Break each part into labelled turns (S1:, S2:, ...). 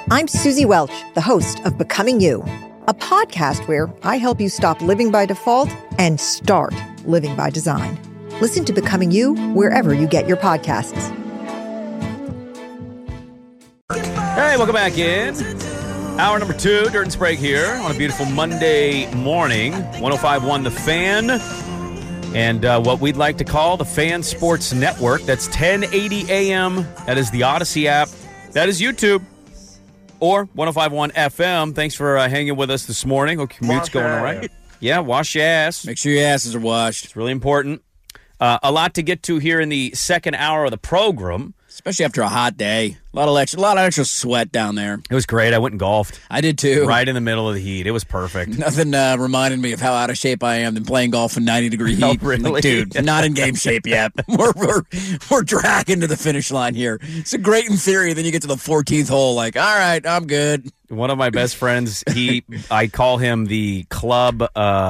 S1: I'm Susie Welch, the host of Becoming You, a podcast where I help you stop living by default and start living by design. Listen to Becoming You wherever you get your podcasts.
S2: Hey, welcome back in. Hour number 2, Dirt and Sprague here on a beautiful Monday morning. 105.1 The Fan. And what we'd like to call the Fan Sports Network. That's 1080 AM. That is the Odyssey app. That is YouTube. Or 105.1 FM. Thanks for hanging with us this morning. Hope commute's going all right. Yeah, wash your ass.
S3: Make sure your asses are washed.
S2: It's really important. A lot to get to here in the second hour of the program.
S3: Especially after a hot day. A lot of extra sweat down there.
S2: It was great. I went and golfed.
S3: I did too.
S2: Right in the middle of the heat. It was perfect.
S3: Nothing reminded me of how out of shape I am than playing golf in 90-degree heat.
S2: Oh, really?
S3: Like, dude, not in game shape yet. We're dragging to the finish line here. It's great in theory. Then you get to the 14th hole, like, all right, I'm good.
S2: One of my best friends, I call him the club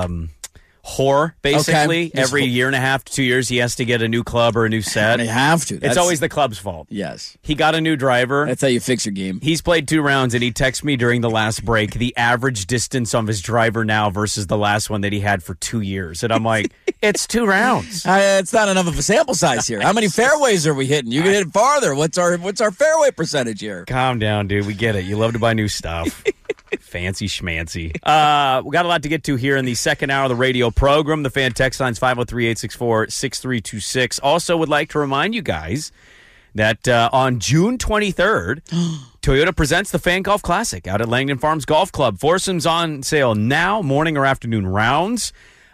S2: whore, basically.
S3: Okay.
S2: Every year and a half to 2 years, he has to get a new club or a new set.
S3: They have to.
S2: It's always the club's fault.
S3: Yes.
S2: He got a new driver.
S3: That's how you fix your game.
S2: He's played 2 rounds, and he texted me during the last break the average distance on his driver now versus the last one that he had for 2 years. And I'm like, it's 2 rounds.
S3: It's not enough of a sample size here. How many fairways are we hitting? You can hit farther. What's our fairway percentage here?
S2: Calm down, dude. We get it. You love to buy new stuff. Fancy schmancy. We got a lot to get to here in the second hour of the radio program. The Fan text line's 503-864-6326. Also would like to remind you guys that on June 23rd, Toyota presents the Fan Golf Classic out at Langdon Farms Golf Club. Foursomes on sale now, morning or afternoon rounds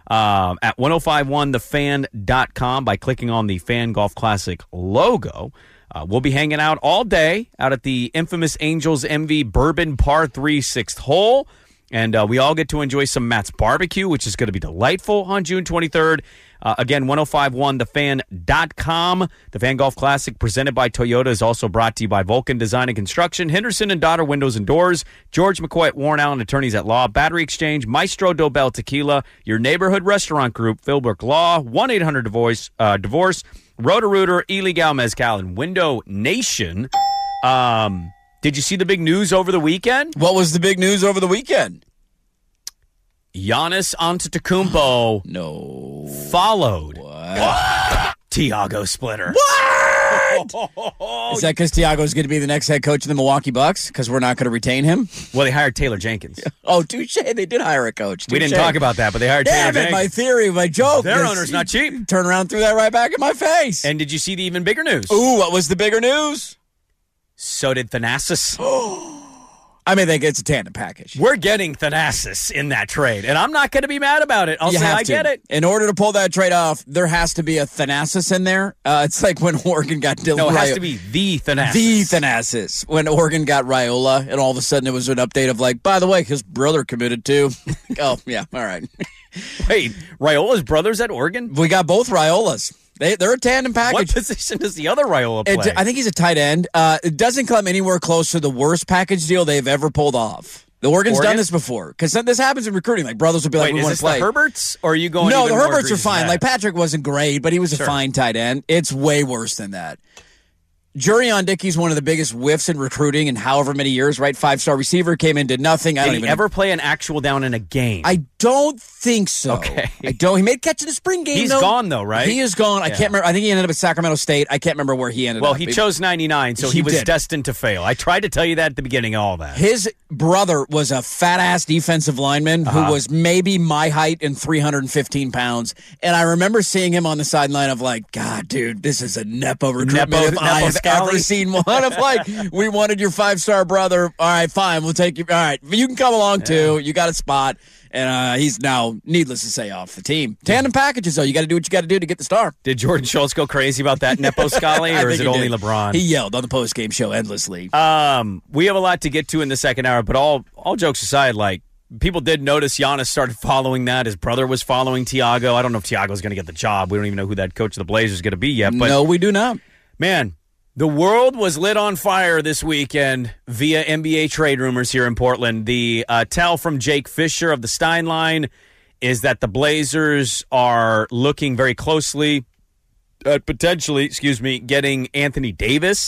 S2: at 1051thefan.com by clicking on the Fan Golf Classic logo. We'll be hanging out all day out at the infamous Angels MV Bourbon Par 3 6th hole. And we all get to enjoy some Matt's Barbecue, which is going to be delightful on June 23rd. Again, 1051thefan.com. The Fan Golf Classic presented by Toyota is also brought to you by Vulcan Design and Construction, Henderson & Daughter Windows and Doors, George McCoy at Warren Allen Attorneys at Law, Battery Exchange, Maestro Dobel Tequila, your neighborhood restaurant group, Philbrook Law, 1-800-DIVORCE, Roto-Rooter, Illegal Mezcal, and Window Nation. Did you see the big news over the weekend?
S3: What was the big news over the weekend?
S2: Giannis Antetokounmpo followed Tiago Splitter.
S3: What? Is that because Tiago's going to be the next head coach of the Milwaukee Bucks? Because we're not going to retain him?
S2: Well, they hired Taylor Jenkins.
S3: Oh, touche. They did hire a coach. Touché.
S2: We didn't talk about that, but they hired Taylor Jenkins.
S3: My theory, my joke.
S2: Their owner's not cheap.
S3: Turn around, threw that right back in my face.
S2: And did you see the even bigger news?
S3: Ooh, what was the bigger news?
S2: So did Thanasis.
S3: I mean, it's a tandem package.
S2: We're getting Thanasis in that trade, and I'm not going to be mad about it. I'll say I get it.
S3: In order to pull that trade off, there has to be a Thanasis in there. It's like when Oregon got Dylan.
S2: No, it has to be the Thanasis.
S3: The Thanasis. When Oregon got Raiola, and all of a sudden it was an update of like, by the way, his brother committed too. Oh, yeah, all right.
S2: Wait, Raiola's brother's at Oregon?
S3: We got both Raiolas. They're a tandem package.
S2: What position does the other Raiola play?
S3: I think he's a tight end. It doesn't come anywhere close to the worst package deal they've ever pulled off. The Oregon's done this before. Because this happens in recruiting. Like, brothers will be like, we want to play.
S2: Is this the Herberts? Or are you going
S3: No,
S2: even
S3: the
S2: more
S3: Herberts are
S2: egregious
S3: fine.
S2: than
S3: Like,
S2: that?
S3: Patrick wasn't great, but he was a fine tight end. It's way worse than that. Jurion Dickey's one of the biggest whiffs in recruiting in however many years, right? 5-star receiver, came in, did nothing.
S2: Did he ever play an actual down in a game?
S3: I don't think so.
S2: Okay.
S3: I don't. He made a catch in the spring game,
S2: He's gone, though, right?
S3: He is gone. I can't remember. I think he ended up at Sacramento State. I can't remember where he ended up.
S2: Well, he chose 99, so he was destined to fail. I tried to tell you that at the beginning of all that.
S3: His brother was a fat-ass defensive lineman who was maybe my height and 315 pounds. And I remember seeing him on the sideline of like, God, dude, this is a Nepo recruitment if I have ever seen one. Of like, we wanted your 5-star brother. All right, fine, we'll take you. All right, you can come along too. You got a spot. And he's now, needless to say, off the team. Tandem packages, though. You got to do what you got to do to get the star.
S2: Did Jordan Schultz go crazy about that Nepo Scally, or is it only LeBron?
S3: He yelled on the post-game show endlessly.
S2: We have a lot to get to in the second hour, but all jokes aside, like, people did notice Giannis started following that. His brother was following Tiago. I don't know if Tiago's going to get the job. We don't even know who that coach of the Blazers is going to be yet. But
S3: no, we do not.
S2: Man, the world was lit on fire this weekend via NBA trade rumors here in Portland. The tell from Jake Fisher of the Stein Line is that the Blazers are looking very closely at potentially, getting Anthony Davis.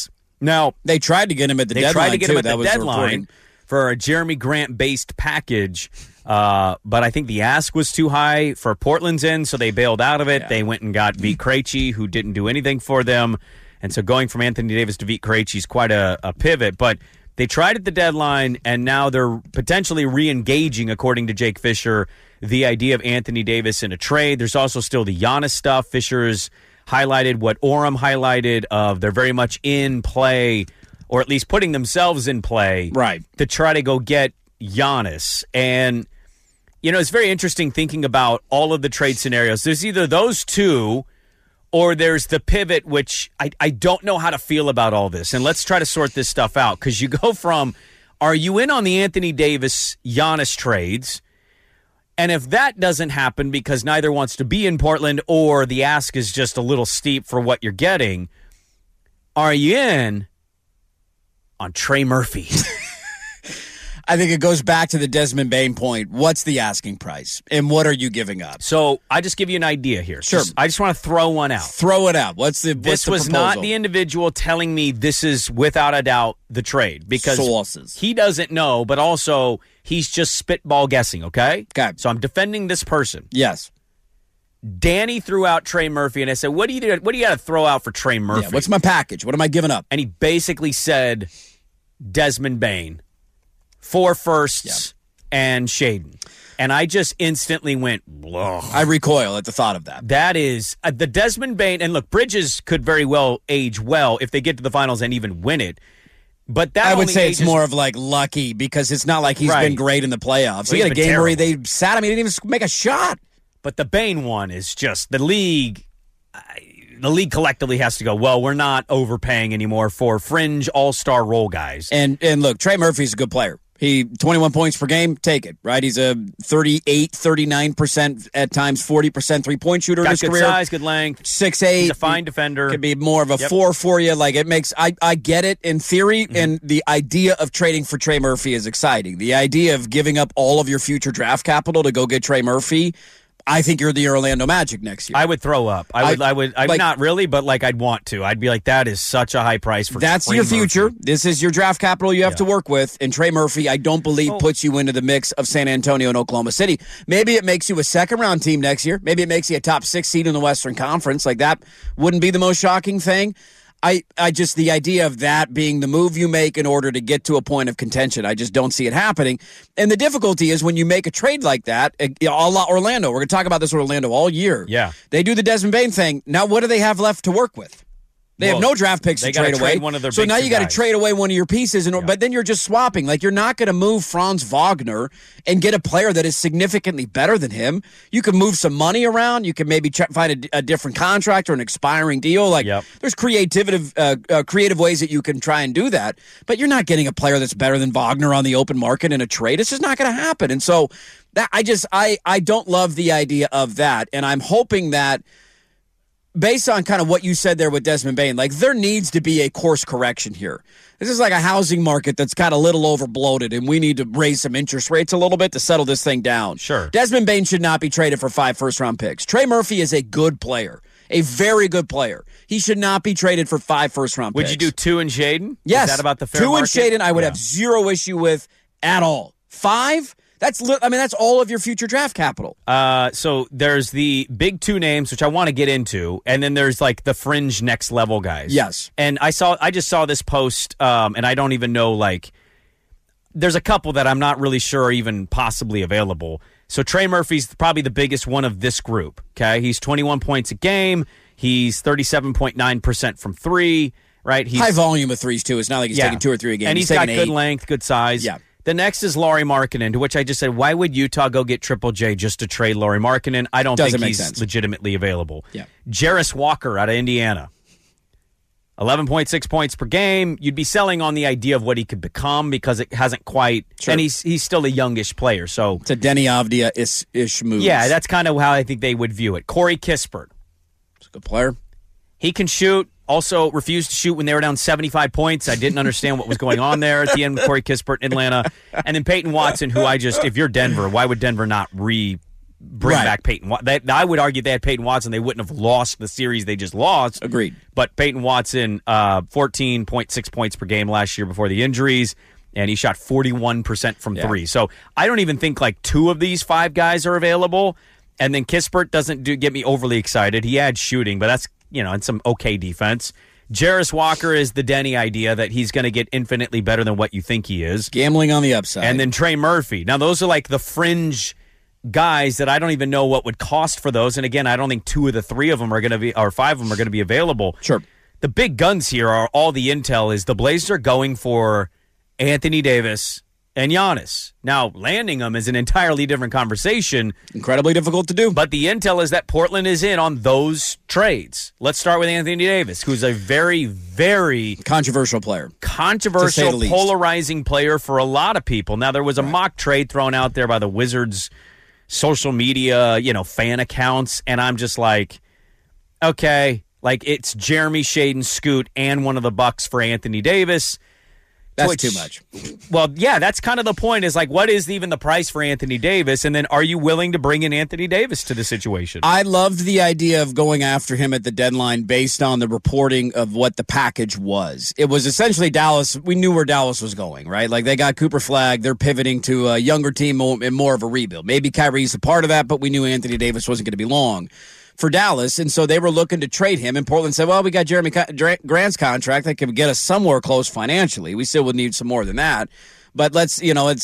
S2: Now,
S3: they tried to get him at the deadline.
S2: They tried to get him at
S3: the
S2: deadline for a Jeremy Grant-based package, but I think the ask was too high for Portland's end, so they bailed out of it. Yeah. They went and got Vit Krejci, who didn't do anything for them. And so going from Anthony Davis to Vit Krejci is quite a pivot. But they tried at the deadline, and now they're potentially re-engaging, according to Jake Fisher, the idea of Anthony Davis in a trade. There's also still the Giannis stuff. Fisher's highlighted what Orem highlighted of they're very much in play, or at least putting themselves in play,
S3: right,
S2: to try to go get Giannis. And, it's very interesting thinking about all of the trade scenarios. There's either those two, or there's the pivot, which I don't know how to feel about all this. And let's try to sort this stuff out, because you go from, are you in on the Anthony Davis-Giannis trades? And if that doesn't happen because neither wants to be in Portland, or the ask is just a little steep for what you're getting, are you in on Trey Murphy?
S3: I think it goes back to the Desmond Bane point. What's the asking price, and what are you giving up?
S2: So I just give you an idea here.
S3: Sure.
S2: I just want to throw one out.
S3: Throw it out.
S2: This was not the individual telling me this is without a doubt the trade, because
S3: sources.
S2: He doesn't know, but also he's just spitball guessing, okay?
S3: Okay.
S2: So I'm defending this person.
S3: Yes.
S2: Danny threw out Trey Murphy, and I said, what do you got to throw out for Trey Murphy?
S3: Yeah, what's my package? What am I giving up?
S2: And he basically said Desmond Bane, 4 firsts, and Shaden. And I just instantly went, ugh.
S3: I recoil at the thought of that.
S2: That is, the Desmond Bane, and look, Bridges could very well age well if they get to the finals and even win it. But that
S3: I would say it's more of like lucky, because it's not like he's been great in the playoffs. He had a game where they sat him, he didn't even make a shot.
S2: But the Bane one is just, the league collectively has to go, well, we're not overpaying anymore for fringe all-star role guys.
S3: And look, Trey Murphy's a good player. He 21 points per game, take it, right? He's a 38, 39%, at times 40% three-point shooter in his career.
S2: Good size, good length.
S3: 6'8".
S2: He's a fine defender.
S3: Could be more of a 4 for you. Like, it makes, I get it in theory, and the idea of trading for Trey Murphy is exciting. The idea of giving up all of your future draft capital to go get Trey Murphy, I think you're the Orlando Magic next year.
S2: I would throw up. I'm like, not really, but like I'd want to. I'd be like, that is such a high price for
S3: that's
S2: Trey
S3: your future.
S2: Murphy.
S3: This is your draft capital you have to work with. And Trey Murphy, I don't believe, puts you into the mix of San Antonio and Oklahoma City. Maybe it makes you a second-round team next year. Maybe it makes you a top 6 seed in the Western Conference. Like, that wouldn't be the most shocking thing. I just, the idea of that being the move you make in order to get to a point of contention, I just don't see it happening. And the difficulty is when you make a trade like that, a la Orlando, we're going to talk about this with Orlando all year.
S2: Yeah.
S3: They do the Desmond Bane thing. Now, what do they have left to work with? They have no draft picks to trade away. So now you got to trade away one of your pieces, but then you're just swapping. Like, you're not going to move Franz Wagner and get a player that is significantly better than him. You can move some money around. You can maybe find a different contract or an expiring deal. Like, there's creative ways that you can try and do that. But you're not getting a player that's better than Wagner on the open market in a trade. It's just not going to happen. And so that I don't love the idea of that. And I'm hoping that, based on kind of what you said there with Desmond Bane, like, there needs to be a course correction here. This is like a housing market that's got a little over bloated, and we need to raise some interest rates a little bit to settle this thing down.
S2: Sure.
S3: Desmond Bane should not be traded for 5 first-round picks. Trey Murphy is a good player, a very good player. He should not be traded for 5 first-round picks.
S2: Would you do 2 in Shaden?
S3: Yes.
S2: Is that about the fair
S3: 2
S2: market?
S3: in Shaden I would have zero issue with at all. 5? That's all of your future draft capital.
S2: So there's the big 2 names, which I want to get into, and then there's like the fringe next level guys.
S3: Yes.
S2: And I just saw this post, and I don't even know, like, there's a couple that I'm not really sure are even possibly available. So Trey Murphy's probably the biggest one of this group. Okay, he's 21 points a game. He's 37.9% from 3. Right,
S3: high volume of threes too. It's not like he's taking 2 or 3 a game.
S2: And he's got good length, good size.
S3: Yeah.
S2: The next is Lauri Markkanen, to which I just said, why would Utah go get Triple J just to trade Lauri Markkanen? I don't think he's legitimately available.
S3: Yeah.
S2: Jarris Walker out of Indiana, 11.6 points per game. You'd be selling on the idea of what he could become, because it hasn't quite, and he's still a youngish player. So
S3: it's a Denny Avdia-ish move.
S2: Yeah, that's kind of how I think they would view it. Corey Kispert.
S3: He's a good player.
S2: He can shoot. Also refused to shoot when they were down 75 points. I didn't understand what was going on there at the end with Corey Kispert in Atlanta. And then Peyton Watson, who if you're Denver, why would Denver not bring back Peyton Watson. I would argue if they had Peyton Watson, they wouldn't have lost the series they just lost.
S3: Agreed.
S2: But Peyton Watson, 14.6 points per game last year before the injuries, and he shot 41% from three. So I don't even think like 2 of these 5 guys are available. And then Kispert doesn't get me overly excited. He adds shooting, but that's, and some okay defense. Jarris Walker is the Denny idea that he's going to get infinitely better than what you think he is.
S3: Gambling on the upside.
S2: And then Trey Murphy. Now, those are like the fringe guys that I don't even know what would cost for those. And again, I don't think 2 of the 3 of them are going to be, or 5 of them are going to be available.
S3: Sure.
S2: The big guns here are all the intel is the Blazers are going for Anthony Davis and Giannis. Now, landing them is an entirely different conversation.
S3: Incredibly difficult to do.
S2: But the intel is that Portland is in on those trades. Let's start with Anthony Davis, who's a very, very
S3: controversial player.
S2: Controversial, polarizing player for a lot of people. Now, there was a mock trade thrown out there by the Wizards' social media, fan accounts, and I'm just like, okay, like it's Jeremy, Shaedon, Scoot, and one of the Bucks for Anthony Davis.
S3: That's too much.
S2: Well, yeah, that's kind of the point is like, what is even the price for Anthony Davis? And then are you willing to bring in Anthony Davis to the situation?
S3: I loved the idea of going after him at the deadline based on the reporting of what the package was. It was essentially Dallas. We knew where Dallas was going, right? Like they got Cooper Flagg. They're pivoting to a younger team and more of a rebuild. Maybe Kyrie's a part of that, but we knew Anthony Davis wasn't going to be long for Dallas, and so they were looking to trade him, and Portland said, well, we got Jeremy Grant's contract that could get us somewhere close financially. We still would need some more than that, but let's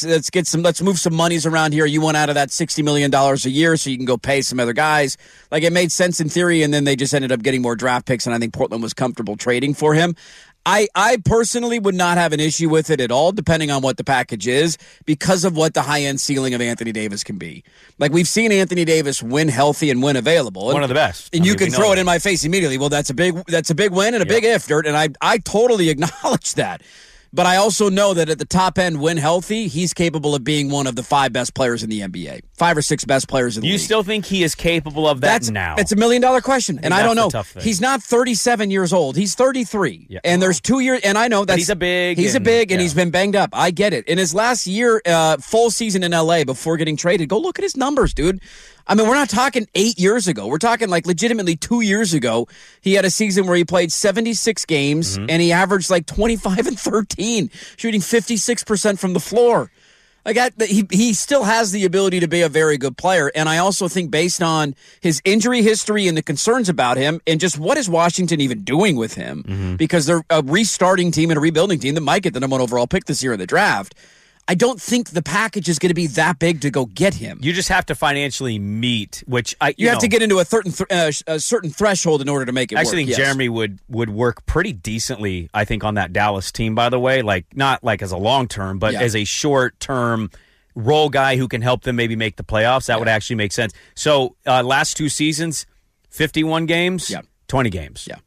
S3: move some monies around here. You want out of that $60 million a year so you can go pay some other guys. Like, it made sense in theory, and then they just ended up getting more draft picks, and I think Portland was comfortable trading for him. I personally would not have an issue with it at all, depending on what the package is, because of what the high-end ceiling of Anthony Davis can be. Like, we've seen Anthony Davis win healthy and win available.
S2: One of the best.
S3: And you can throw it in my face immediately. Well, that's a big win and a big if, Dirt, and I totally acknowledge that. But I also know that at the top end, when healthy, he's capable of being one of the 5 best players in the NBA. 5 or 6 best players in the league.
S2: You still think he is capable of that now?
S3: It's $1 million question, and I don't know. He's not 37 years old. He's 33, and there's 2 years. And I know that he's a big, and he's been banged up. I get it. In his last year, full season in LA before getting traded, go look at his numbers, dude. I mean, we're not talking 8 years ago. We're talking like legitimately 2 years ago. He had a season where he played 76 games and he averaged like 25 and 13, shooting 56% from the floor. Like he still has the ability to be a very good player. And I also think based on his injury history and the concerns about him and just what is Washington even doing with him, because they're a restarting team and a rebuilding team that might get the number 1 overall pick this year in the draft. I don't think the package is going to be that big to go get him.
S2: You just have to financially meet, which
S3: you have to get into a certain threshold in order to make it work.
S2: I actually think Jeremy would work pretty decently, I think, on that Dallas team, by the way. Like, not like as a long-term, but as a short-term role guy who can help them maybe make the playoffs. That would actually make sense. So, last 2 seasons, 51 games, 20 games.
S3: Yeah.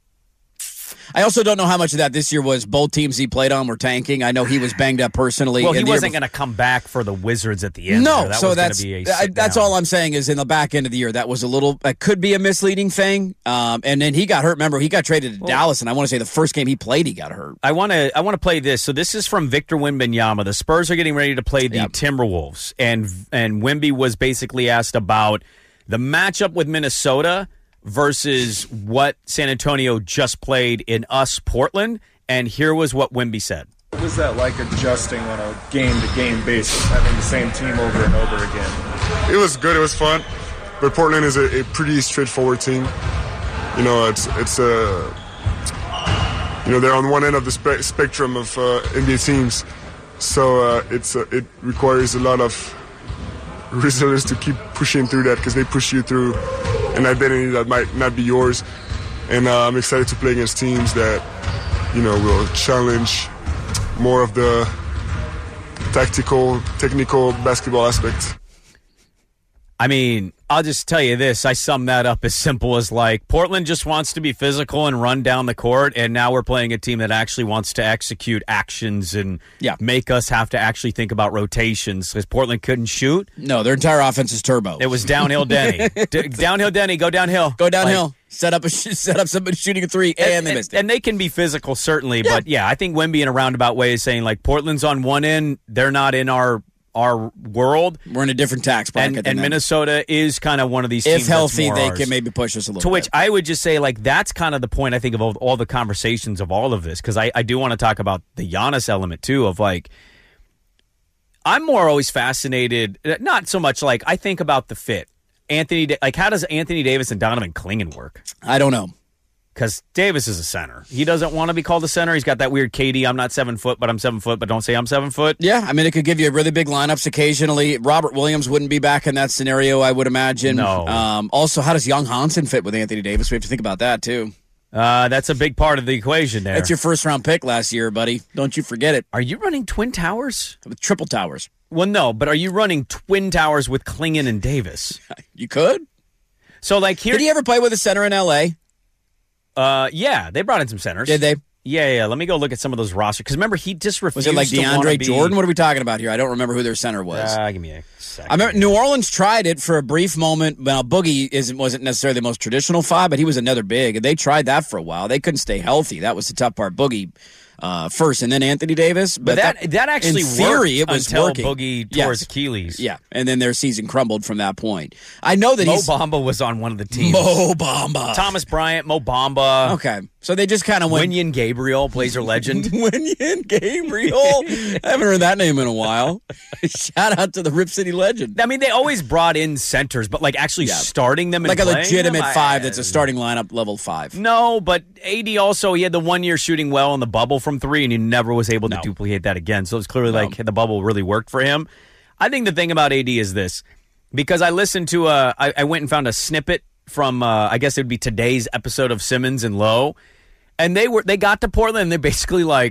S3: I also don't know how much of that this year was both teams he played on were tanking. I know he was banged up personally.
S2: Well, he wasn't going to come back for the Wizards at the end.
S3: No, so that's all I'm saying is in the back end of the year, that could be a misleading thing. And then he got hurt. Remember, he got traded to Dallas, and I want to say the first game he played, he got hurt.
S2: I want to play this. So this is from Victor Wembanyama. The Spurs are getting ready to play the Timberwolves, and Wemby was basically asked about the matchup with Minnesota versus what San Antonio just played in Portland, and here was what Wemby said.
S4: What was that like adjusting on a game-to-game basis, having the same team over and over again?
S5: It was good. It was fun. But Portland is a pretty straightforward team. You know, they're on one end of the spectrum of NBA teams. So it requires a lot of resilience to keep pushing through that because they push you through an identity that might not be yours. And I'm excited to play against teams that, will challenge more of the technical basketball aspects.
S2: I mean, I'll just tell you this. I sum that up as simple as like Portland just wants to be physical and run down the court, and now we're playing a team that actually wants to execute actions and make us have to actually think about rotations because Portland couldn't shoot.
S3: No, their entire offense is turbo.
S2: It was downhill Denny. Downhill Denny, go downhill.
S3: Go downhill. Set up somebody shooting a 3, and they missed it.
S2: And they can be physical, certainly, but I think Wemby in a roundabout way is saying like Portland's on one end, they're not in our our world.
S3: We're in a different tax bracket.
S2: And Minnesota is kind of one of these teams.
S3: If healthy,
S2: that's
S3: they
S2: ours.
S3: can maybe push us a little
S2: To
S3: bit.
S2: which I would just say, like, that's kind of the point, I think, of all the conversations of all of this, because I do want to talk about the Giannis element, too, of, like, I'm more always fascinated, not so much, like, I think about the fit. How does Anthony Davis and Donovan Clingan work?
S3: I don't know.
S2: Because Davis is a center. He doesn't want to be called a center. He's got that weird KD, I'm not 7 foot, but I'm 7 foot, but don't say I'm 7 foot.
S3: Yeah, I mean, it could give you really big lineups occasionally. Robert Williams wouldn't be back in that scenario, I would imagine.
S2: No.
S3: Also, how does Young Hansen fit with Anthony Davis? We have to think about that, too.
S2: That's a big part of the equation there.
S3: That's your first-round pick last year, buddy. Don't you forget it.
S2: Are you running twin towers?
S3: With triple towers.
S2: Well, no, but are you running twin towers with Clingan and Davis?
S3: You could.
S2: So, like, here.
S3: Did he ever play with a center in L.A.?
S2: Yeah, they brought in some centers.
S3: Did they?
S2: Yeah. Let me go look at some of those rosters. Because remember, he just refused.
S3: Was it like
S2: to wanna
S3: DeAndre
S2: be...
S3: Jordan? What are we talking about here? I don't remember who their center was.
S2: Give me a second.
S3: I remember New Orleans tried it for a brief moment. Well, Boogie wasn't necessarily the most traditional five, but he was another big, and they tried that for a while. They couldn't stay healthy. That was the tough part. Boogie first, and then Anthony Davis.
S2: But that actually
S3: in theory,
S2: worked
S3: it was
S2: until
S3: working.
S2: Boogie tore his Achilles.
S3: Yeah, and then their season crumbled from that point. I know that
S2: Mo Bamba was on one of the teams.
S3: Mo Bamba.
S2: Thomas Bryant, Mo Bamba.
S3: Okay, so they just kind of went.
S2: Winyan Gabriel, Blazer legend.
S3: Winyan Gabriel. I haven't heard that name in a while. Shout out to the Rip City legend.
S2: I mean, they always brought in centers, but like actually starting them and
S3: like a
S2: playing
S3: legitimate
S2: them,
S3: five that's a starting lineup level 5.
S2: No, but AD also, he had the 1 year shooting well in the bubble from 3, and he never was able to duplicate that again. So it's clearly like the bubble really worked for him. I think the thing about AD is this, because I listened to I went and found a snippet from I guess it would be today's episode of Simmons and Lowe, and they got to Portland and they're basically like,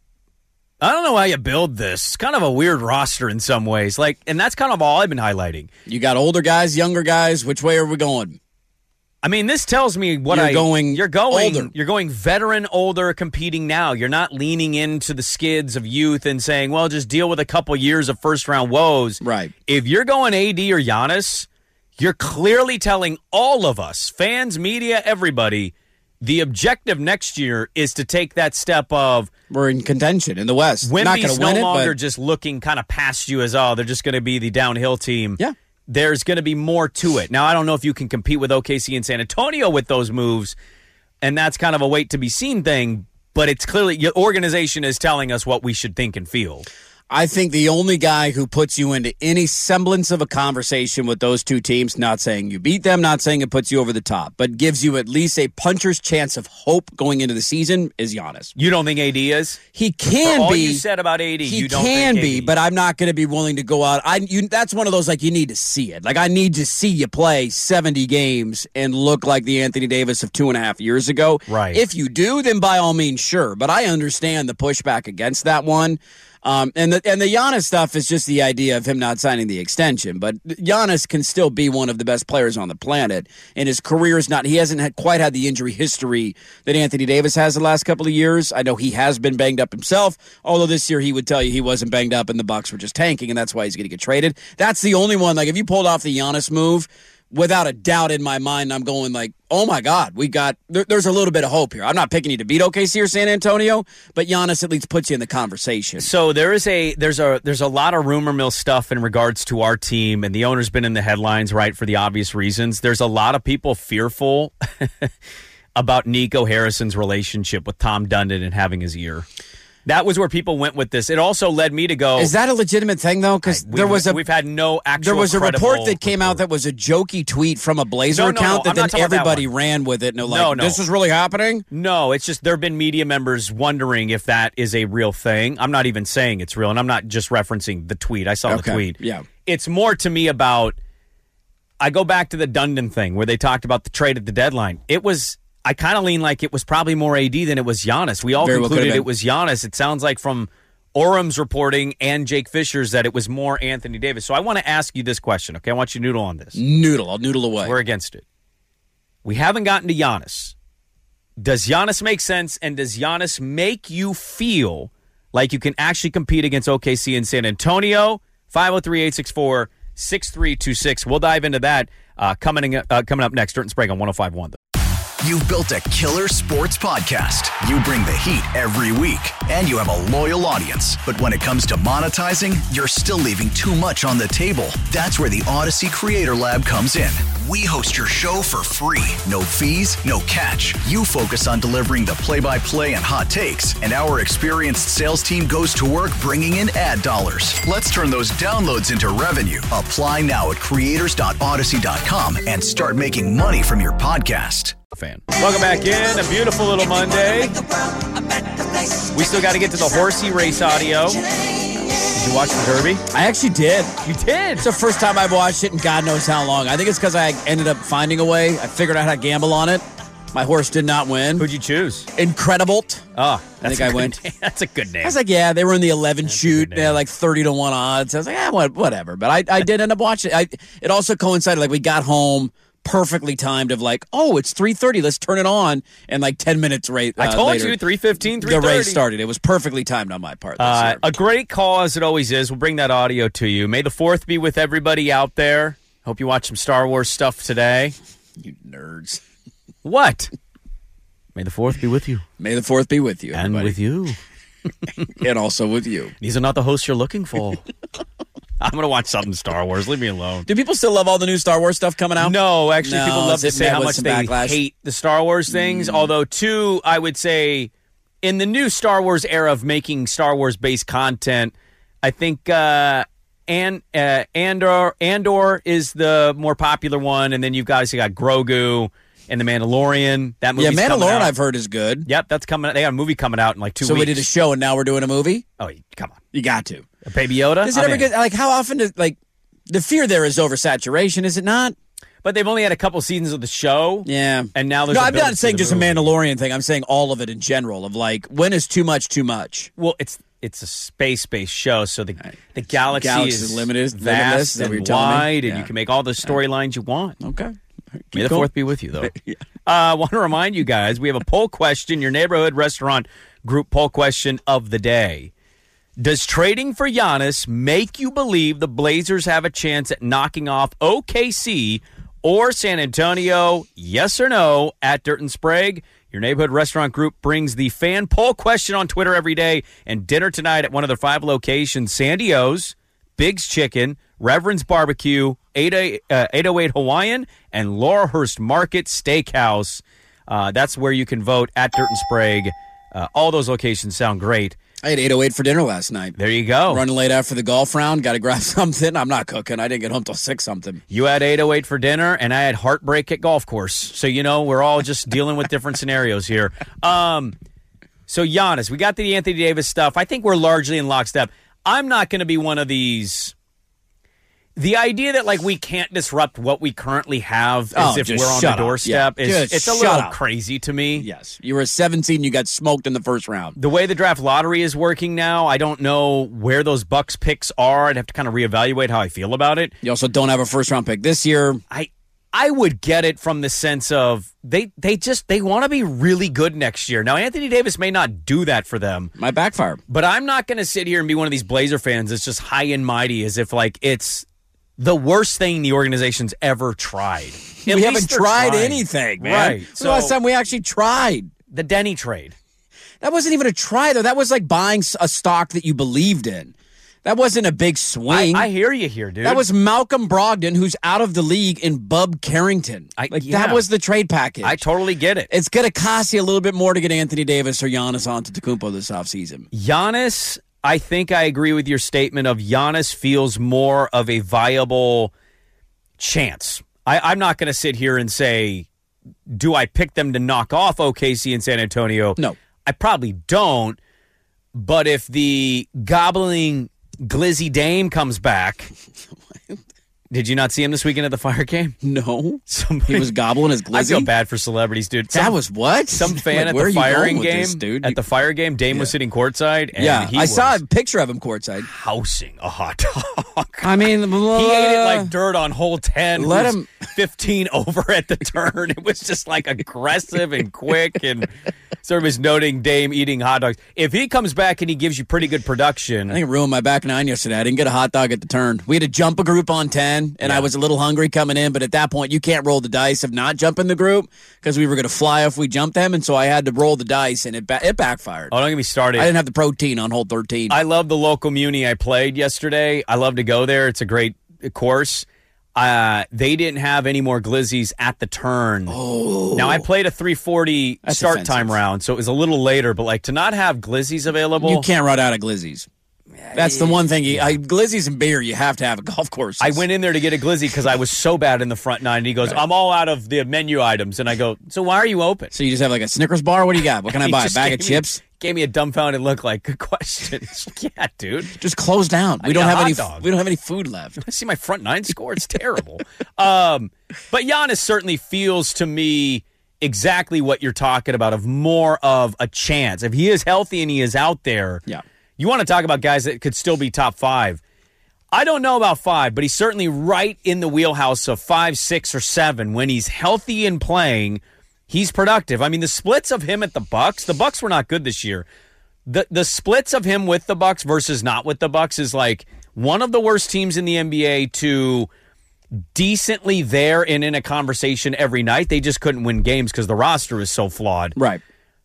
S2: I don't know how you build this. It's kind of a weird roster in some ways. Like, and that's kind of all I've been highlighting.
S3: You got older guys, younger guys. Which way are we going?
S2: I mean, this tells me what
S3: You're going older.
S2: You're going veteran, older, competing now. You're not leaning into the skids of youth and saying, well, just deal with a couple years of first-round woes.
S3: Right.
S2: If you're going AD or Giannis, you're clearly telling all of us, fans, media, everybody, the objective next year is to take that step of
S3: we're in contention in the West.
S2: Wemby's
S3: not going to win
S2: no longer
S3: but
S2: just looking kind of past you as, they're just going to be the downhill team.
S3: Yeah.
S2: There's going to be more to it. Now, I don't know if you can compete with OKC and San Antonio with those moves, and that's kind of a wait-to-be-seen thing, but it's clearly your organization is telling us what we should think and feel.
S3: I think the only guy who puts you into any semblance of a conversation with those two teams, not saying you beat them, not saying it puts you over the top, but gives you at least a puncher's chance of hope going into the season is Giannis.
S2: You don't think AD is?
S3: He can
S2: For all
S3: be.
S2: you said about AD,
S3: he
S2: you don't
S3: can
S2: think
S3: be,
S2: AD.
S3: but I'm not going to be willing to go out. That's one of those, like, you need to see it. Like, I need to see you play 70 games and look like the Anthony Davis of 2.5 years ago.
S2: Right.
S3: If you do, then by all means, sure. But I understand the pushback against that one. And the Giannis stuff is just the idea of him not signing the extension. But Giannis can still be one of the best players on the planet, and his career is not. He hasn't quite had the injury history that Anthony Davis has the last couple of years. I know he has been banged up himself, although this year he would tell you he wasn't banged up, and the Bucks were just tanking, and that's why he's going to get traded. That's the only one. Like, if you pulled off the Giannis move, without a doubt in my mind, I'm going like, oh my God, there's a little bit of hope here. I'm not picking you to beat OKC or San Antonio, but Giannis at least puts you in the conversation.
S2: So there's a lot of rumor mill stuff in regards to our team, and the owner's been in the headlines, right, for the obvious reasons. There's a lot of people fearful about Nico Harrison's relationship with Tom Dundon and having his ear. That was where people went with this. It also led me to go.
S3: Is that a legitimate thing though? Because
S2: we've had no actual.
S3: There was a report that came
S2: report.
S3: out that was a jokey tweet from a Blazer account that then everybody ran with it. And this is really happening.
S2: No, it's just there have been media members wondering if that is a real thing. I'm not even saying it's real, and I'm not just referencing the tweet. I saw the tweet.
S3: Yeah,
S2: it's more to me about. I go back to the Dundon thing where they talked about the trade at the deadline. I kind of lean like it was probably more AD than it was Giannis. We all concluded it was Giannis. It sounds like from Orem's reporting and Jake Fisher's that it was more Anthony Davis. So I want to ask you this question, okay? I want you to noodle on this.
S3: I'll noodle away.
S2: We're against it. We haven't gotten to Giannis. Does Giannis make sense, and does Giannis make you feel like you can actually compete against OKC and San Antonio? 503-864-6326. We'll dive into that coming up next. Dirt and Sprague on 105.1.
S6: You've built a killer sports podcast. You bring the heat every week, and you have a loyal audience. But when it comes to monetizing, you're still leaving too much on the table. That's where the Odyssey Creator Lab comes in. We host your show for free. No fees, no catch. You focus on delivering the play-by-play and hot takes, and our experienced sales team goes to work bringing in ad dollars. Let's turn those downloads into revenue. Apply now at creators.odyssey.com and start making money from your podcast.
S2: Fan. Welcome back in. A beautiful little Monday. We still got to get to the horsey race audio. Did you watch the Derby?
S3: I actually did.
S2: You did?
S3: It's the first time I've watched it in God knows how long. I think it's because I ended up finding a way. I figured out how to gamble on it. My horse did not win.
S2: Who'd you choose?
S3: Incredible.
S2: Oh,
S3: I think I went.
S2: That's a good name.
S3: I was like, yeah, they were in the 11 shoot. They had like 30-1 odds. I was like, whatever. But I did end up watching it. It also coincided, like, we got home perfectly timed of like, oh, it's 3:30. Let's turn it on. And like 10 minutes later.
S2: I told you, 3:15, 3:30.
S3: The race started. It was perfectly timed on my part.
S2: A great call, as it always is. We'll bring that audio to you. May the 4th be with everybody out there. Hope you watch some Star Wars stuff today.
S3: You nerds.
S2: What? May the 4th be with you.
S3: May the 4th be with you, everybody.
S2: And with you.
S3: And also with you.
S2: These are not the hosts you're looking for. I'm going to watch something Star Wars. Leave me alone.
S3: Do people still love all the new Star Wars stuff coming out?
S2: No, actually, people love to say how much they
S3: backlash?
S2: hate the Star Wars things. Although, too, I would say in the new Star Wars era of making Star Wars-based content, I think Andor is the more popular one. And then you've got Grogu and The Mandalorian. That movie's coming out.
S3: I've heard is good.
S2: Yep, that's coming out. They got a movie coming out in like 2 weeks.
S3: So we did a show and now we're doing a movie?
S2: Oh, come on.
S3: You got to.
S2: Baby Yoda?
S3: Does it ever get, like, how often does, like, the fear there is oversaturation, is it not?
S2: But they've only had a couple seasons of the show.
S3: Yeah.
S2: And now there's
S3: I'm not saying just a Mandalorian thing. I'm saying all of it in general of, like, when is too much too much?
S2: Well, it's a space-based show, so the galaxy is
S3: limited,
S2: vast and wide, and
S3: yeah.
S2: you can make all the storylines you want.
S3: Okay.
S2: May the 4th be with you, though. I want to remind you guys, we have a poll question, your neighborhood restaurant group poll question of the day. Does trading for Giannis make you believe the Blazers have a chance at knocking off OKC or San Antonio? Yes or no? At Dirt and Sprague. Your neighborhood restaurant group brings the fan poll question on Twitter every day, and dinner tonight at one of their 5 locations: Sandy O's, Big's Chicken, Reverend's Barbecue, 808 Hawaiian, and Laurelhurst Market Steakhouse. That's where you can vote at Dirt and Sprague. All those locations sound great.
S3: I had 808 for dinner last night.
S2: There you go.
S3: Running late after the golf round. Got to grab something. I'm not cooking. I didn't get home till 6-something.
S2: You had 808 for dinner, and I had heartbreak at golf course. So, we're all just dealing with different scenarios here. So, Giannis, we got the Anthony Davis stuff. I think we're largely in lockstep. I'm not going to be one of these. The idea that, like, we can't disrupt what we currently have as if we're on the doorstep, it's a little crazy to me.
S3: Yes. You were 17, you got smoked in the first round.
S2: The way the draft lottery is working now, I don't know where those Bucks picks are. I'd have to kind of reevaluate how I feel about it.
S3: You also don't have a first-round pick this year.
S2: I would get it from the sense of they want to be really good next year. Now, Anthony Davis may not do that for them.
S3: Might backfire.
S2: But I'm not going to sit here and be one of these Blazer fans that's just high and mighty as if, like, it's the worst thing the organization's ever tried.
S3: We haven't tried anything, man.
S2: Right.
S3: So, the last time we actually tried?
S2: The Denny trade.
S3: That wasn't even a try, though. That was like buying a stock that you believed in. That wasn't a big swing.
S2: I hear you here, dude.
S3: That was Malcolm Brogdon, who's out of the league, and Bub Carrington. That was the trade package.
S2: I totally get it.
S3: It's going to cost you a little bit more to get Anthony Davis or Giannis Antetokounmpo this offseason.
S2: Giannis, I think I agree with your statement of Giannis feels more of a viable chance. I'm not going to sit here and say, do I pick them to knock off OKC and San Antonio?
S3: No.
S2: I probably don't. But if the gobbling Glizzy Dame comes back, did you not see him this weekend at the Fire game?
S3: No. He was gobbling his Glizzy?
S2: I feel bad for celebrities, dude.
S3: That was what?
S2: Some fan at the firing game. At the Fire game, Dame was sitting courtside. And
S3: I saw a picture of him courtside.
S2: Housing a hot dog.
S3: I mean,
S2: he ate it like dirt on hole 10.
S3: Let him.
S2: 15 over at the turn. It was just like aggressive and quick, and sort of his noting Dame eating hot dogs. If he comes back and he gives you pretty good production.
S3: I think it ruined my back nine yesterday. I didn't get a hot dog at the turn. We had to jump a group on 10, and I was a little hungry coming in, but at that point, you can't roll the dice of not jumping the group because we were going to fly if we jumped them, and so I had to roll the dice, and it backfired.
S2: Oh, don't get me started.
S3: I didn't have the protein on hole 13.
S2: I love the local muni I played yesterday. I love to go there. It's a great course. They didn't have any more glizzies at the turn.
S3: Oh.
S2: Now, I played a 3:40 start
S3: offensive.
S2: time round, so it was a little later, but like to not have glizzies available.
S3: You can't run out of glizzies. That's the one thing. Glizzies and beer, you have to have at golf courses.
S2: I went in there to get a glizzy because I was so bad in the front nine. And he goes, I'm all out of the menu items. And I go, so why are you open?
S3: So you just have like a Snickers bar? What do you got? What can I buy? A bag of chips?
S2: Gave me a dumbfounded look like, good question. Yeah, dude.
S3: Just close down. We don't have any food left.
S2: I see my front nine score. It's terrible. But Giannis certainly feels to me exactly what you're talking about, of more of a chance. If he is healthy and he is out there, you want to talk about guys that could still be top 5. I don't know about 5, but he's certainly right in the wheelhouse of 5, 6, or 7. When he's healthy and playing, he's productive. I mean, the splits of him at the Bucks were not good this year. The splits of him with the Bucks versus not with the Bucks is like one of the worst teams in the NBA to decently there and in a conversation every night. They just couldn't win games because the roster is so flawed.
S3: Right.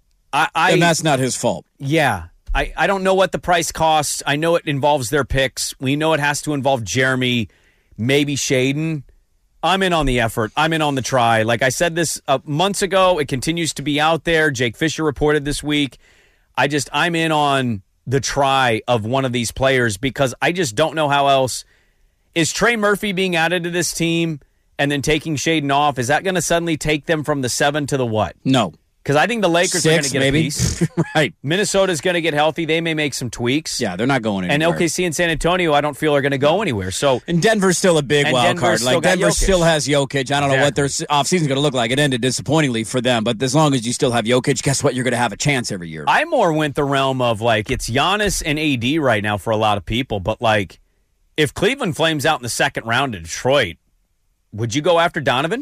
S3: And that's not his fault.
S2: Yeah. I don't know what the price costs. I know it involves their picks. We know it has to involve Jeremy, maybe Shaden. I'm in on the effort. I'm in on the try. Like I said this months ago, it continues to be out there. Jake Fisher reported this week. I'm in on the try of one of these players because I just don't know how else. Is Trey Murphy being added to this team and then taking Shaden off? Is that going to suddenly take them from the 7 to the what?
S3: No.
S2: Because I think the Lakers are going to get
S3: maybe.
S2: a piece.
S3: Right.
S2: Minnesota's going to get healthy. They may make some tweaks.
S3: Yeah, they're not going anywhere.
S2: And OKC and San Antonio, I don't feel are going to go anywhere. So,
S3: and Denver's still a big wild card. Like Denver
S2: Jokic.
S3: still has Jokic. I don't know what their offseason's going to look like. It ended disappointingly for them. But as long as you still have Jokic, guess what? You're going to have a chance every year.
S2: I more went the realm of like it's Giannis and AD right now for a lot of people. But like if Cleveland flames out in the second round to Detroit, would you go after Donovan?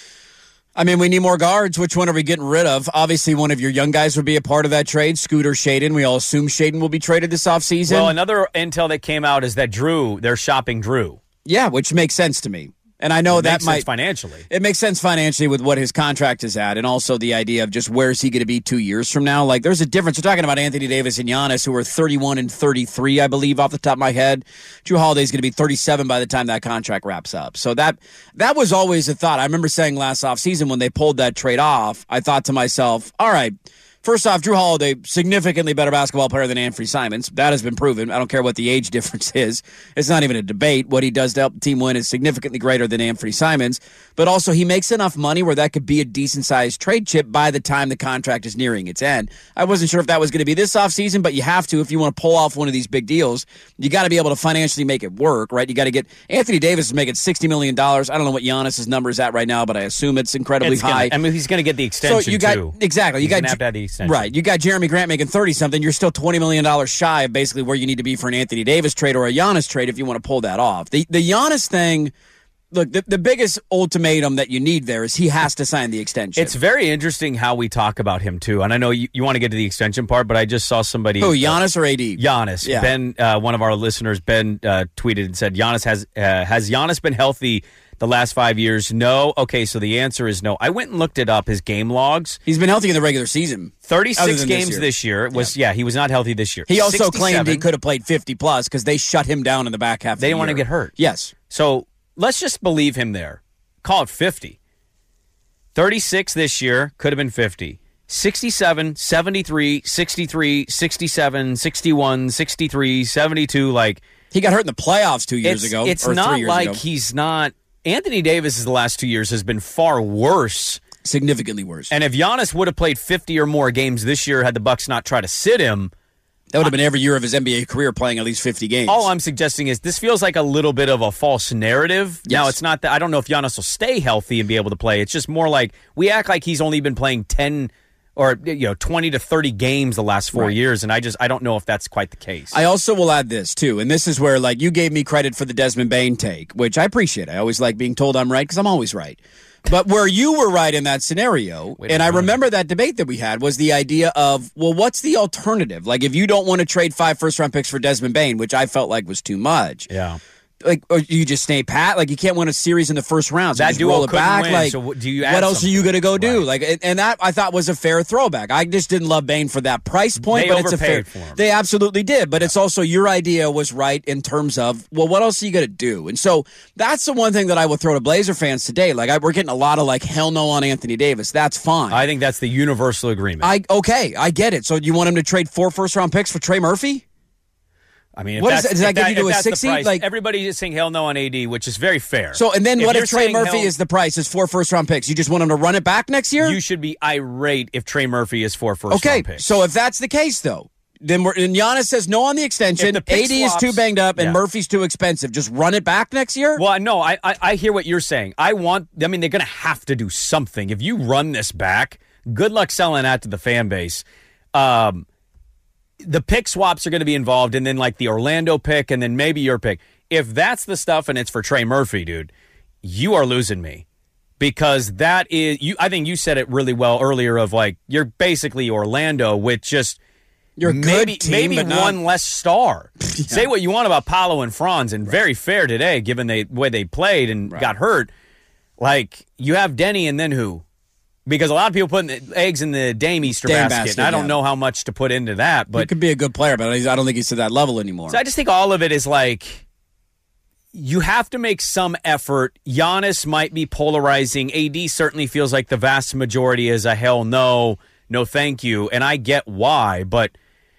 S3: I mean, we need more guards. Which one are we getting rid of? Obviously, one of your young guys would be a part of that trade. Scooter Shaden. We all assume Shaden will be traded this offseason.
S2: Well, another intel that came out is that they're shopping Drew.
S3: Yeah, which makes sense to me. And I know that
S2: makes sense financially.
S3: It makes sense financially with what his contract is at, and also the idea of just where is he going to be 2 years from now. Like, there's a difference. We're talking about Anthony Davis and Giannis, who are 31 and 33, I believe, off the top of my head. Jrue Holiday's going to be 37 by the time that contract wraps up. So that was always a thought. I remember saying last offseason when they pulled that trade off, I thought to myself, all right, first off, Jrue Holiday, significantly better basketball player than Anthony Simons. That has been proven. I don't care what the age difference is. It's not even a debate. What he does to help the team win is significantly greater than Anthony Simons. But also, he makes enough money where that could be a decent-sized trade chip by the time the contract is nearing its end. I wasn't sure if that was going to be this offseason, but you have to if you want to pull off one of these big deals. You got to be able to financially make it work, right? You got to get Anthony Davis is making $60 million. I don't know what Giannis' number is at right now, but I assume it's incredibly high.
S2: He's going to get the extension,
S3: so you got,
S2: too.
S3: Exactly.
S2: He's going to have to have the extension.
S3: Right. You got Jeremy Grant making 30-something. You're still $20 million shy of basically where you need to be for an Anthony Davis trade or a Giannis trade if you want to pull that off. The Giannis thing, look, the biggest ultimatum that you need there is he has to sign the extension.
S2: It's very interesting how we talk about him, too. And I know you want to get to the extension part, but I just saw somebody...
S3: Who, Giannis or AD?
S2: Giannis.
S3: Yeah.
S2: Ben, one of our listeners, Ben, tweeted and said, has Giannis been healthy the last 5 years? No. Okay, so the answer is no. I went and looked it up, his game logs.
S3: He's been healthy in the regular season.
S2: 36 games this year. He was not healthy this year.
S3: He also 67. Claimed he could have played 50-plus because they shut him down in the back half of the year.
S2: They didn't want to get hurt.
S3: Yes.
S2: So let's just believe him there. Call it 50. 36 this year, could have been 50. 67, 73, 63, 67, 61, 63, 72, like...
S3: He got hurt in the playoffs 2 years ago.
S2: It's
S3: or
S2: not
S3: 3 years
S2: like
S3: ago.
S2: He's not... Anthony Davis the last 2 years has been far worse.
S3: Significantly worse.
S2: And if Giannis would have played 50 or more games this year had the Bucks not tried to sit him...
S3: That would have been every year of his NBA career playing at least 50 games.
S2: All I'm suggesting is this feels like a little bit of a false narrative. Yes. Now, it's not that... I don't know if Giannis will stay healthy and be able to play. It's just more like we act like he's only been playing 10 or 20 to 30 games the last 4 years, and I don't know if that's quite the case.
S3: I also will add this, too, and this is where, like, you gave me credit for the Desmond Bain take, which I appreciate. I always like being told I'm right because I'm always right. But where you were right in that scenario, and I remember that debate that we had, was the idea of, well, what's the alternative? Like, if you don't want to trade 5 first-round picks for Desmond Bain, which I felt like was too much.
S2: Yeah.
S3: Like, or you just stay pat. Like, you can't win a series in the first round. So
S2: that
S3: just
S2: duo
S3: roll it back.
S2: Win,
S3: like,
S2: so do you
S3: what else are you going to go do?
S2: Right.
S3: Like, and that I thought was a fair throwback. I just didn't love Bain for that price point, but it's a fair.
S2: For him.
S3: They absolutely did, but it's also your idea was right in terms of, well, what else are you going to do? And so that's the one thing that I will throw to Blazer fans today. Like, we're getting a lot of like hell no on Anthony Davis. That's fine.
S2: I think that's the universal agreement.
S3: I get it. So you want him to trade 4 first-round picks for Trey Murphy?
S2: I mean,
S3: what does that get you to a 6 seed?
S2: Like, everybody is saying hell no on AD, which is very fair.
S3: So, and then what if Trey Murphy is the price, is 4 first-round picks? You just want him to run it back next year?
S2: You should be irate if Trey Murphy is 4 first-round picks.
S3: Okay, so if that's the case, though, then and Giannis says no on the extension, AD is too banged up, and Murphy's too expensive. Just run it back next year?
S2: Well, no, I hear what you're saying. They're going to have to do something. If you run this back, good luck selling that to the fan base. The pick swaps are going to be involved, and then like the Orlando pick, and then maybe your pick. If that's the stuff and it's for Trey Murphy, dude, you are losing me, because that is you. I think you said it really well earlier. Of like, you're basically Orlando with just
S3: you're
S2: maybe one less star. Yeah. Say what you want about Paolo and Franz, and very fair today, given the way they played and got hurt. Like, you have Denny, and then who? Because a lot of people put the eggs in the Dame Easter basket, and I don't know how much to put into that. But
S3: he could be a good player, but I don't think he's to that level anymore.
S2: So I just think all of it is like, you have to make some effort. Giannis might be polarizing. AD certainly feels like the vast majority is a hell no, no thank you, and I get why, but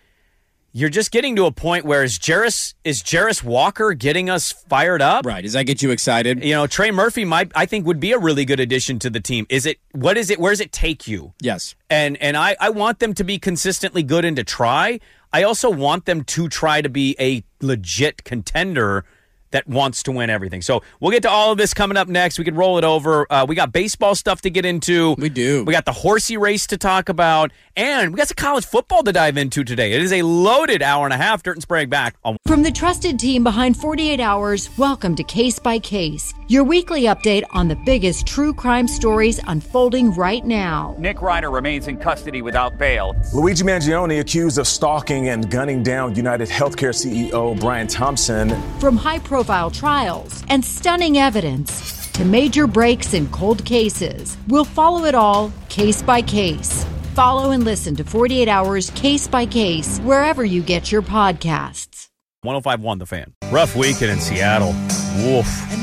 S2: you're just getting to a point where is Jarris Walker getting us fired up?
S3: Right. Does that get you excited?
S2: Trey Murphy I think would be a really good addition to the team. Where does it take you?
S3: Yes.
S2: And I want them to be consistently good and to try. I also want them to try to be a legit contender that wants to win everything. So we'll get to all of this coming up next. We can roll it over. We got baseball stuff to get into.
S3: We do.
S2: We got the horsey race to talk about. And we got some college football to dive into today. It is a loaded hour and a half. Dirt and Sprague back on.
S7: From the trusted team behind 48 Hours, welcome to Case by Case, your weekly update on the biggest true crime stories unfolding right now.
S8: Nick Reiner remains in custody without bail.
S9: Luigi Mangione accused of stalking and gunning down United Healthcare CEO Brian Thompson.
S7: From high-profile trials and stunning evidence to major breaks in cold cases, we'll follow it all case by case. Follow and listen to 48 Hours Case by Case wherever you get your podcasts.
S2: 105.1 The Fan. Rough weekend in Seattle. Woof.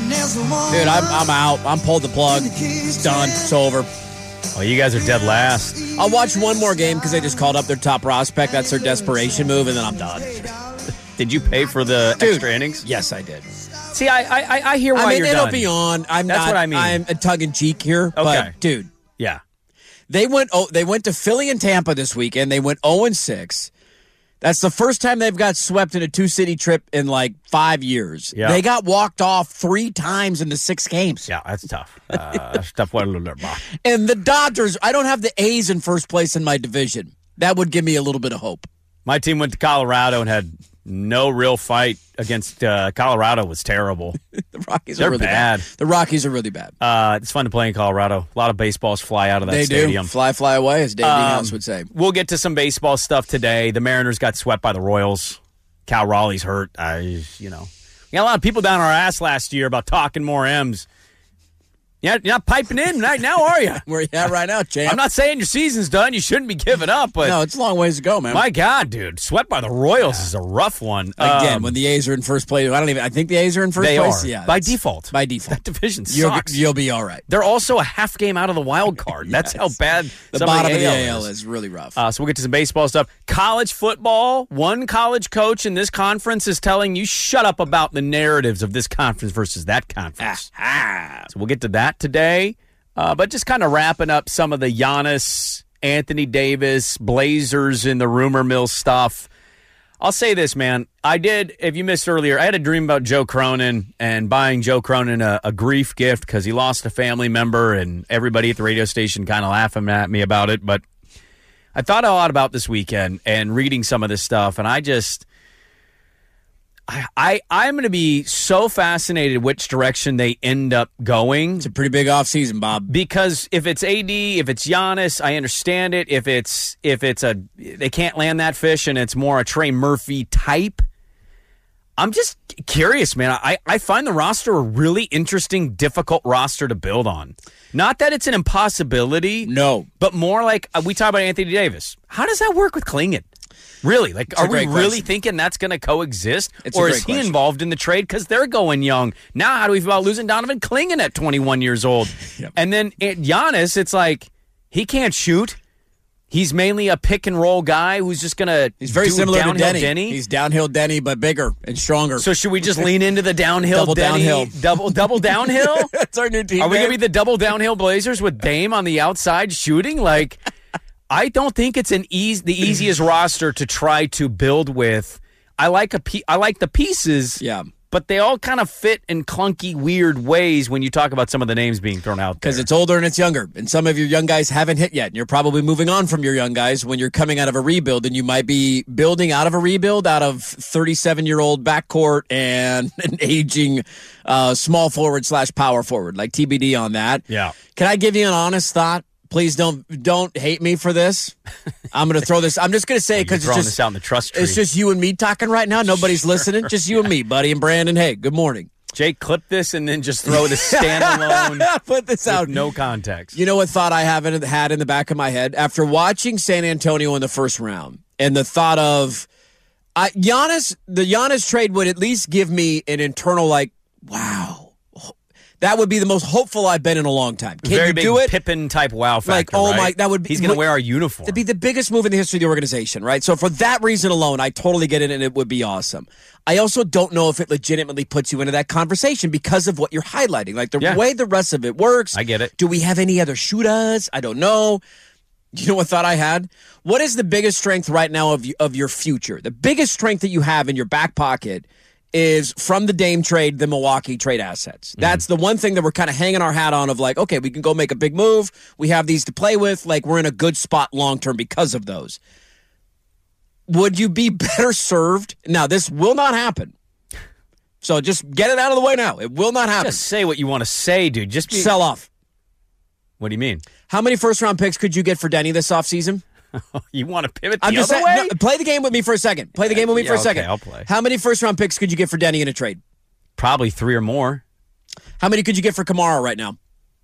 S3: Dude, I'm out. I'm pulled the plug. It's done. It's over.
S2: Oh, you guys are dead last.
S3: I'll watch one more game because they just called up their top prospect. That's their desperation move, and then I'm done.
S2: Did you pay for the extra innings?
S3: Yes, I did.
S2: See, I hear why you're
S3: it'll
S2: done.
S3: be on. That's
S2: what I mean.
S3: I'm a tongue-in-cheek here, but, dude.
S2: Yeah.
S3: They went to Philly and Tampa this weekend. They went 0-6. That's the first time they've got swept in a 2-city trip in like 5 years.
S2: Yeah.
S3: They got walked off 3 times in the 6 games.
S2: Yeah, that's tough. That's tough.
S3: And the Dodgers, I don't have the A's in first place in my division. That would give me a little bit of hope.
S2: My team went to Colorado and had no real fight against Colorado. Was terrible.
S3: The Rockies
S2: They're
S3: are really
S2: bad.
S3: The Rockies are really bad.
S2: It's fun to play in Colorado. A lot of baseballs fly out of that stadium.
S3: Do. Fly away, as Dave House would say.
S2: We'll get to some baseball stuff today. The Mariners got swept by the Royals. Cal Raleigh's hurt. We got a lot of people down our ass last year about talking more M's. You're not piping in right now, are you?
S3: Where you at right now, champ?
S2: I'm not saying your season's done. You shouldn't be giving up, but
S3: no, it's a long ways to go, man.
S2: My God, dude, swept by the Royals is a rough one.
S3: Again, when the A's are in first place, I think the A's are in first place.
S2: Are.
S3: Yeah,
S2: by default.
S3: By default,
S2: that division sucks.
S3: You'll be all right.
S2: They're also a half game out of the wild card. That's how bad
S3: the bottom of the AL is. Really rough.
S2: So we'll get to some baseball stuff. College football. One college coach in this conference is telling you shut up about the narratives of this conference versus that conference. So we'll get to that today. But just kind of wrapping up some of the Giannis, Anthony Davis, Blazers in the rumor mill stuff. I'll say this, man. If you missed earlier, I had a dream about Joe Cronin and buying Joe Cronin a grief gift because he lost a family member and everybody at the radio station kind of laughing at me about it. But I thought a lot about this weekend and reading some of this stuff, and I'm going to be so fascinated which direction they end up going.
S3: It's a pretty big offseason, Bob.
S2: Because if it's AD, if it's Giannis, I understand it. If they can't land that fish and it's more a Trey Murphy type, I'm just curious, man. I find the roster a really interesting, difficult roster to build on. Not that it's an impossibility.
S3: No.
S2: But more like we talk about Anthony Davis. How does that work with Klingon? Really? Like, are we really thinking that's going to coexist? Or is he involved in the trade because they're going young? Now, how do we feel about losing Donovan Klingon at 21 years old?
S3: Yep.
S2: And then Giannis, it's like he can't shoot. He's mainly a pick-and-roll guy who's just going to
S3: He's very similar to
S2: Denny.
S3: Denny. He's downhill Denny, but bigger and stronger.
S2: So should we just lean into the downhill
S3: Double
S2: Denny?
S3: downhill.
S2: Double downhill?
S3: That's our new team.
S2: Are we going to be the double downhill Blazers with Dame on the outside shooting? Like, I don't think it's the easiest roster to try to build with. I like the pieces.
S3: Yeah.
S2: But they all kind of fit in clunky, weird ways when you talk about some of the names being thrown out there.
S3: Because it's older and it's younger. And some of your young guys haven't hit yet. And you're probably moving on from your young guys when you're coming out of a rebuild. And you might be building out of a rebuild out of 37-year-old backcourt and an aging small forward / power forward. Like TBD on that.
S2: Yeah.
S3: Can I give you an honest thought? Please don't hate me for this. I'm going to throw this. I'm just going to say because
S2: it's just out in the trust tree.
S3: It's just you and me talking right now. Nobody's listening. Just you and me, buddy, and Brandon. Hey, good morning.
S2: Jake, clip this and then just throw the standalone.
S3: Put this out.
S2: No context.
S3: You know what thought I haven't had in the back of my head after watching San Antonio in the first round, and the thought of Giannis. The Giannis trade would at least give me an internal wow. That would be the most hopeful I've been in a long time. Can
S2: Very
S3: you
S2: big
S3: do it?
S2: Pippen type wow factor.
S3: Like,
S2: right?
S3: my, that would be.
S2: He's going to wear our uniform.
S3: It'd be the biggest move in the history of the organization, right? So for that reason alone, I totally get it, and it would be awesome. I also don't know if it legitimately puts you into that conversation because of what you're highlighting, like the way the rest of it works.
S2: I get it.
S3: Do we have any other shooters? I don't know. You know what thought I had? What is the biggest strength right now of your future? The biggest strength that you have in your back pocket is from the Dame trade, the Milwaukee trade assets. That's the one thing that we're kind of hanging our hat on of like, okay, we can go make a big move. We have these to play with. Like, we're in a good spot long-term because of those. Would you be better served? Now, this will not happen. So just get it out of the way now. It will not happen.
S2: Just say what you want to say, dude. Just
S3: sell off.
S2: What do you mean?
S3: How many first-round picks could you get for Denny this offseason?
S2: You want to pivot the
S3: I'm just
S2: other
S3: saying,
S2: way?
S3: no, play the game with me for a second. Play the game with me for a second.
S2: Okay, I'll play.
S3: How many first-round picks could you get for Denny in a trade?
S2: Probably 3 or more.
S3: How many could you get for Kamara right now?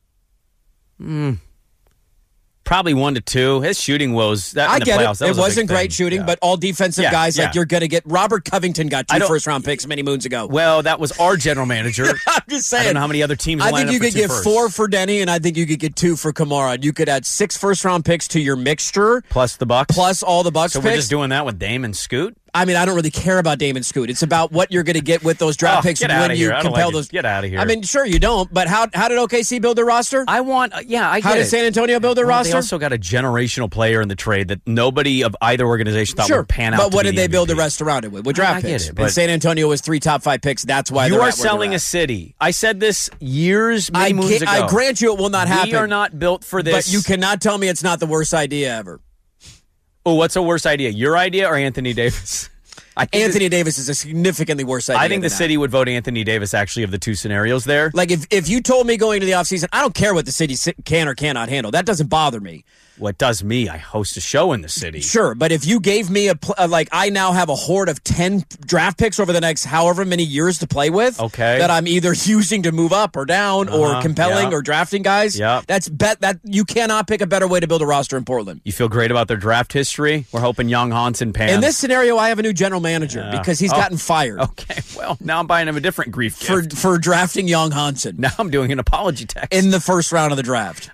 S2: Probably 1 to 2. His shooting woes.
S3: I get it. It wasn't great shooting, but all defensive guys, like you're going to get. Robert Covington got 2 first-round picks many moons ago.
S2: Well, that was our general manager.
S3: I'm just saying.
S2: I don't know how many other teams.
S3: I think you could get 4 for Denny, and I think you could get 2 for Kamara. You could add 6 first-round picks to your mixture,
S2: plus the Bucks,
S3: plus all the Bucks.
S2: So
S3: picks.
S2: We're just doing that with Dame and Scoot.
S3: I mean, I don't really care about Dame and Scoot. It's about what you're going to get with those draft picks when you compel those.
S2: Get out of here.
S3: I mean, sure you don't, but how did OKC build their roster?
S2: I get
S3: How did San Antonio build their roster?
S2: They also got a generational player in the trade that nobody of either organization thought would pan out.
S3: But what did they
S2: MVP.
S3: build the rest around it with? With draft picks.
S2: It,
S3: and San Antonio was 3 top 5 picks. That's why
S2: you are selling a city. I said this many moons ago.
S3: I grant you it will not happen.
S2: We are not built for this.
S3: But you cannot tell me it's not the worst idea ever.
S2: Oh, what's a worse idea? Your idea or Anthony Davis?
S3: Anthony Davis is a significantly worse idea.
S2: I think the city would vote Anthony Davis, actually, of the 2 scenarios there.
S3: Like, if you told me going into the offseason, I don't care what the city can or cannot handle. That doesn't bother me.
S2: What does me? I host a show in the city.
S3: Sure, but if you gave me I now have a horde of 10 draft picks over the next however many years to play with, that I'm either using to move up or down or compelling or drafting guys, that you cannot pick a better way to build a roster in Portland.
S2: You feel great about their draft history? We're hoping Young Hansen pans.
S3: In this scenario, I have a new general manager because he's gotten fired.
S2: Okay, well, now I'm buying him a different grief gift.
S3: For drafting Young Hansen.
S2: Now I'm doing an apology text.
S3: In the first round of the draft.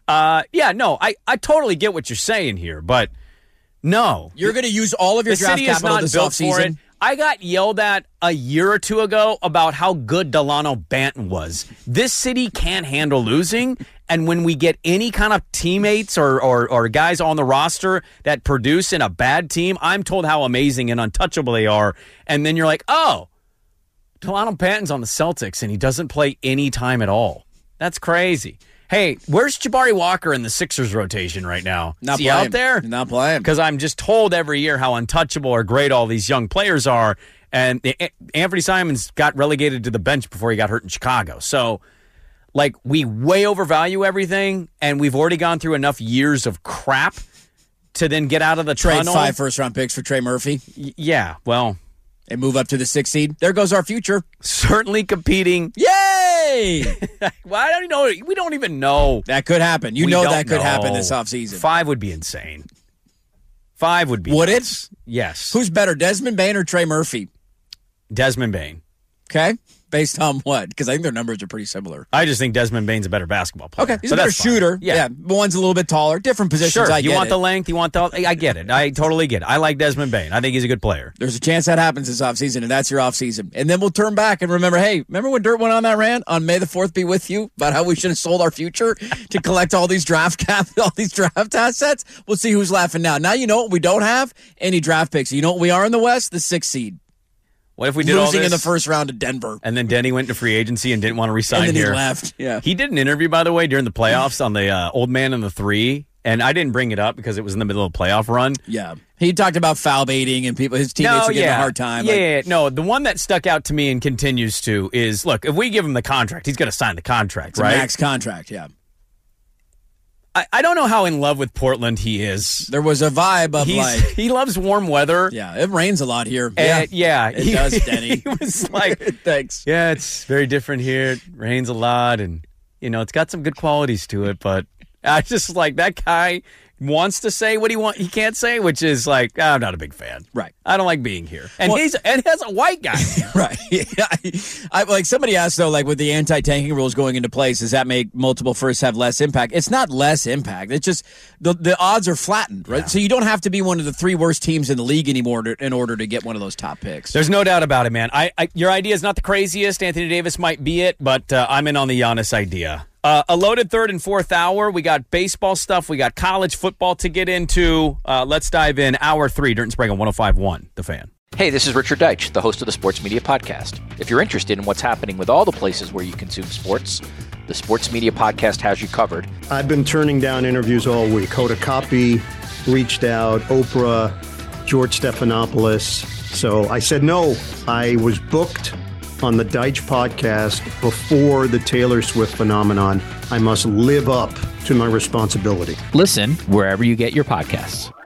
S2: I totally get what you're saying here, but no.
S3: You're going to use all of your draft capital this offseason.
S2: I got yelled at a year or 2 ago about how good Delano Banton was. This city can't handle losing, and when we get any kind of teammates or guys on the roster that produce in a bad team, I'm told how amazing and untouchable they are, and then you're like, oh, Delano Banton's on the Celtics, and he doesn't play any time at all. That's crazy. Hey, where's Jabari Walker in the Sixers rotation right now?
S3: Not
S2: Is he
S3: playing.
S2: out there?
S3: Not playing.
S2: Because I'm just told every year how untouchable or great all these young players are. And Anthony Simons got relegated to the bench before he got hurt in Chicago. So, like, we way overvalue everything, and we've already gone through enough years of crap to then get out of the
S3: Trade
S2: tunnel.
S3: 5 first-round picks for Trey Murphy.
S2: Yeah, well.
S3: And move up to the 6th seed. There goes our future.
S2: Certainly competing.
S3: Yay!
S2: Well, I don't know. We don't even know.
S3: That could happen. You know that could happen this offseason.
S2: 5 would be insane. 5 would be.
S3: Would
S2: nuts.
S3: it?
S2: Yes.
S3: Who's better, Desmond Bane or Trey Murphy?
S2: Desmond Bane.
S3: Okay. Based on what? Because I think their numbers are pretty similar.
S2: I just think Desmond Bane's a better basketball player.
S3: Okay, he's a better shooter. Yeah. One's a little bit taller. Different positions,
S2: Sure,
S3: I
S2: you
S3: get
S2: want
S3: it.
S2: the length, you want the... I get it. I totally get it. I like Desmond Bane. I think he's a good player.
S3: There's a chance that happens this offseason, and that's your offseason. And then we'll turn back and remember, hey, remember when Dirt went on that rant on May the 4th be with you about how we should have sold our future to collect all these draft assets? We'll see who's laughing now. Now you know what we don't have? Any draft picks. You know what we are in the West? The 6th seed.
S2: What if we did
S3: losing
S2: all this,
S3: in the first round to Denver?
S2: And then Denny went to free agency and didn't want to resign
S3: and then
S2: here.
S3: He left. Yeah.
S2: He did an interview, by the way, during the playoffs on the Old Man and the Three, and I didn't bring it up because it was in the middle of a playoff run.
S3: Yeah. He talked about foul baiting and his teammates are getting a hard time.
S2: Yeah. No, the one that stuck out to me and continues to is, look, if we give him the contract, he's going to sign the contract,
S3: it's
S2: right?
S3: A max contract, yeah.
S2: I don't know how in love with Portland he is.
S3: There was a vibe of
S2: he loves warm weather.
S3: Yeah, it rains a lot here.
S2: It
S3: does, Denny.
S2: He was like,
S3: thanks.
S2: Yeah, it's very different here. It rains a lot, and it's got some good qualities to it. But I just like that guy wants to say what he can't say, which is like, I'm not a big fan.
S3: Right.
S2: I don't like being here. And he's a white guy.
S3: Right. I like somebody asked though, like with the anti-tanking rules going into place, does that make multiple firsts have less impact? It's not less impact. It's just the odds are flattened, right? Yeah. So you don't have to be one of the 3 worst teams in the league anymore in order to get one of those top picks.
S2: There's no doubt about it, man. Your idea is not the craziest. Anthony Davis might be it, but I'm in on the Giannis idea. A loaded 3rd and 4th hour. We got baseball stuff. We got college football to get into. Let's dive in. Hour 3, Dirt and Sprague on 105.1, The Fan.
S10: Hey, this is Richard Deitch, the host of the Sports Media Podcast. If you're interested in what's happening with all the places where you consume sports, the Sports Media Podcast has you covered.
S11: I've been turning down interviews all week. Hoda Kotb reached out, Oprah, George Stephanopoulos. So I said no. I was booked on the Deitch podcast before the Taylor Swift phenomenon. I must live up to my responsibility.
S10: Listen wherever you get your podcasts.